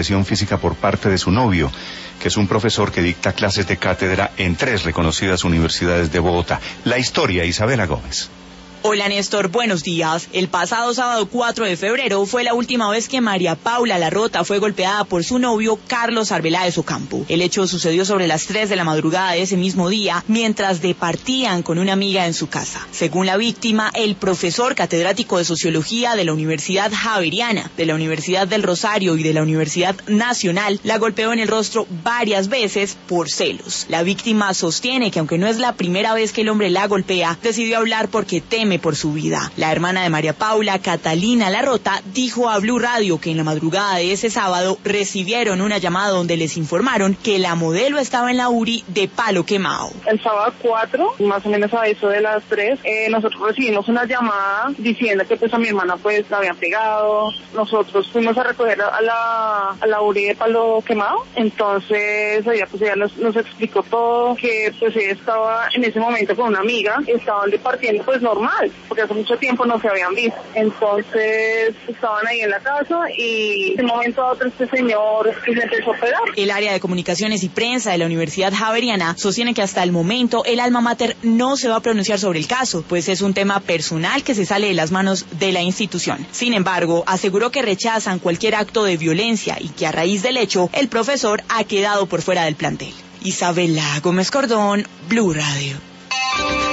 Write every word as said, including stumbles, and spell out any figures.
agresión física por parte de su novio, que es un profesor que dicta clases de cátedra en tres reconocidas universidades de Bogotá. La historia, Isabela Gómez. Hola Néstor, buenos días. El pasado sábado cuatro de febrero fue la última vez que María Paula Larrota fue golpeada por su novio Carlos Arbeláez Ocampo. El hecho sucedió sobre las tres de la madrugada de ese mismo día, mientras departían con una amiga en su casa. Según la víctima, el profesor catedrático de Sociología de la Universidad Javeriana, de la Universidad del Rosario y de la Universidad Nacional la golpeó en el rostro varias veces por celos. La víctima sostiene que aunque no es la primera vez que el hombre la golpea, decidió hablar porque teme por su vida. La hermana de María Paula, Catalina Larrota, dijo a Blue Radio que en la madrugada de ese sábado recibieron una llamada donde les informaron que la modelo estaba en la U R I de Palo Quemado. El sábado cuatro, más o menos a eso de las tres, eh, nosotros recibimos una llamada diciendo que pues a mi hermana pues la habían pegado. Nosotros fuimos a recoger a la, a la U R I de Palo Quemado, entonces ella pues ella nos, nos explicó todo, que pues ella estaba en ese momento con una amiga, estaban departiendo pues normal, porque hace mucho tiempo no se habían visto. Entonces estaban ahí en la casa y de un momento a otro este señor se empezó a pegar. El área de comunicaciones y prensa de la Universidad Javeriana sostiene que hasta el momento el alma mater no se va a pronunciar sobre el caso, pues es un tema personal que se sale de las manos de la institución. Sin embargo, aseguró que rechazan cualquier acto de violencia y que a raíz del hecho el profesor ha quedado por fuera del plantel. Isabela Gómez Cordón, Blue Radio.